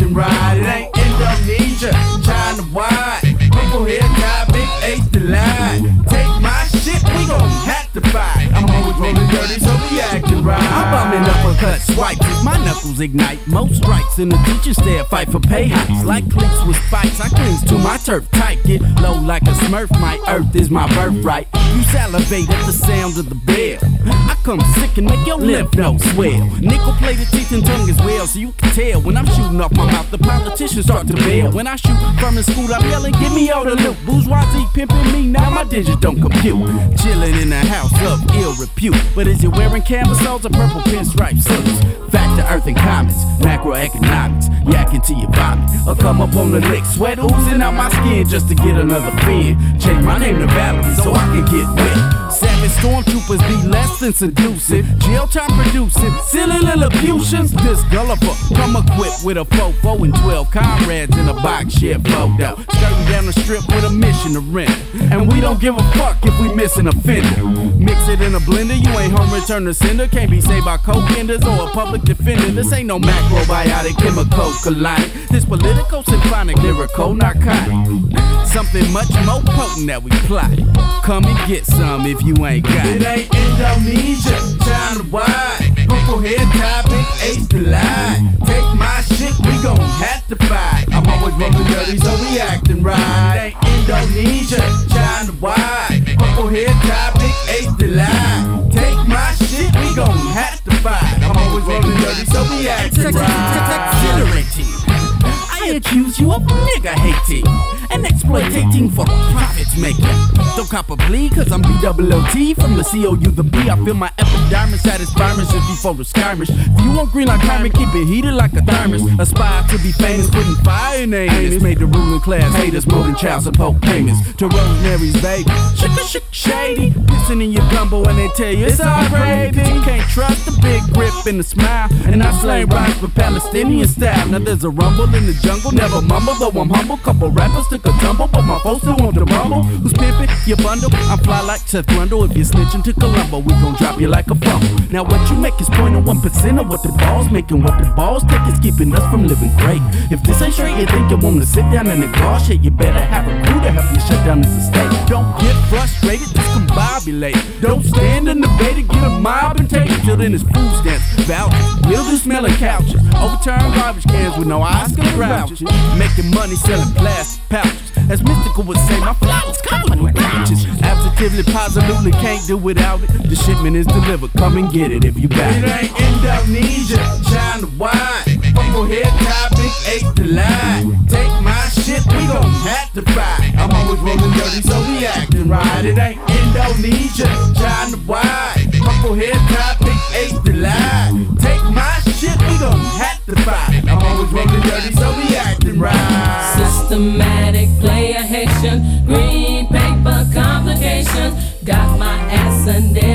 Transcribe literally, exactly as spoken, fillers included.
acting right. It ain't Indonesia, China wide. Purple hair tie, big H the line. Take my shit, we gon' have to fight. I'm always rolling dirty, so we acting right. I'm bumming uppercut swipes as my knuckles ignite. Most strikes in the teacher stare, fight for pay hikes. Like cleats with spikes, I clings to my turf tight. Get low like a smurf, my earth is my birthright. You salivate at the sound of the bell. I come sick and make your lymph nodes swell. Nickel plated teeth and tongue as well, so you can tell. When I'm shooting off my mouth, the politicians start to bail. When I shoot from in school, I'm yelling, give me all the loot. Bourgeoisie pimping me, now my digits don't compute. Chilling in the house of ill repute. But is you wearing camisoles or purple pinstripe suits? Fact to earth and comments, macroeconomics. Yakking to your vomit, or come up on the lick. Sweat oozing out my skin just to get another fin. Change my name to Valerie so I can get wet. Savage stormtroopers be less than seducing. Jail time producing silly Lilliputians. This gulliver come equipped with a fofo and twelve comrades in a box shit photo. Skirting down the strip with a mission to rent. And we don't give a fuck if we miss an offender. Mix it in a blender, you ain't home return to sender. Can't be saved by coke enders or a public defender. This ain't no macrobiotic, chemical, colonic. This political, symphonic, lyrical, narcotic. Something much more potent that we plot. Come and get some if you ain't got it. It ain't Indonesia, China wide. Purple hair tie, big H the line. Take my shit, we gon' have to fight. I'm always rolling dirty, so we acting right. It ain't Indonesia, China wide. Purple hair tie, big H the line. Take my shit, we gon' have to fight. I'm always rolling dirty, so we acting right. I accuse you of nigga hating and exploiting for profits making. Don't cop a plea cause I'm B O O T from the C O U the B. I feel my epidermis at its firmest just before the skirmish. If you want green like Carmen, keep it heated like a thermos. Aspire to be famous, putting fire in their anus. Made the ruling class haters more than child support payments. To Rosemary's baby, shook a shook shady. Pissing in your gumbo and they tell you it's all gravy. You can't trust the big grip and the smile. And I slang rhymes for Palestinian style. Now there's a rumble in the jungle. Never mumble, though I'm humble. Couple rappers took a tumble, but my folks still want to rumble. Who's pimping your bundle? I fly like Seth Grundle. If you're snitching to Columbo, we gon' drop you like a fumble. Now what you make is point on one percent of what the balls making. What the balls take is keeping us from living great. If this ain't straight, you think you want to sit down in the car shit, you better have a crew to help you shut down this estate. Don't get frustrated, just combobulate. Don't stand in the bait and get a mob and take it. Till then it's food stamps, vouchers, mildew smelling couches, overturned garbage cans with no Oscar grouches. Making money selling plastic pouches. As Mystical would say, my flowers covered with pouches. Absolutely, positively can't do without it. The shipment is delivered, come and get it if you got it. It ain't Indonesia, China wide. Purple hair tie, big H the line. Take my shit, we gon' have to fight. I'm always rolling dirty, so we acting right. It ain't Indonesia, China wide. Purple hair tie, big H the line. Take my shit, we gon' have to fight. I'm always rolling dirty, so we acting right. Systematic player Haitian, green paper complications. Got my ass in there.